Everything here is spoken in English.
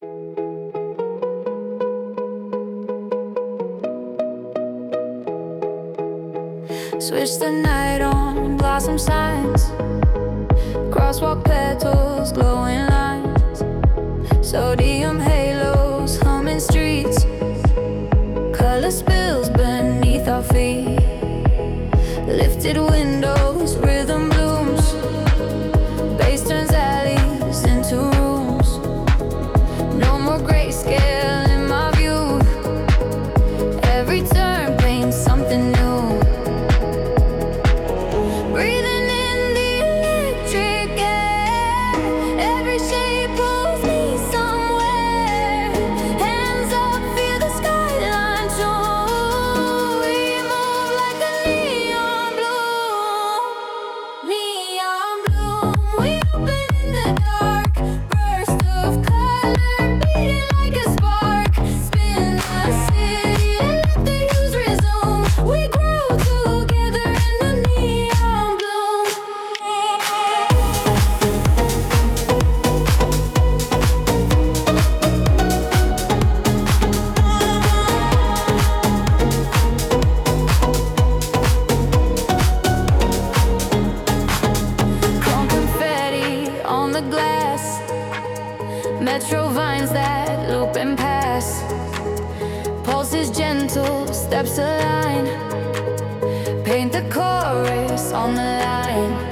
Switch the night on, blossom signs, crosswalk petals, glowing lines, sodium halos, humming streets, color spills beneath our feet, lifted windows, rhythm blooms, bass turns alleys into rooms. No more grayscale in my view, every turn paints something new. Breathing in the electric air, every shape pulls me somewhere. Hands up, feel the skyline too. We move like a neon bloom. Neon bloom, we open in the dark. Burst of color, beating like a spark. Spin the city and let the hues resume. We grow together in the neon bloom. Chrome confetti on the glass, metro vines that loop and pass. Pulse is gentle, steps align, paint the chorus on the line.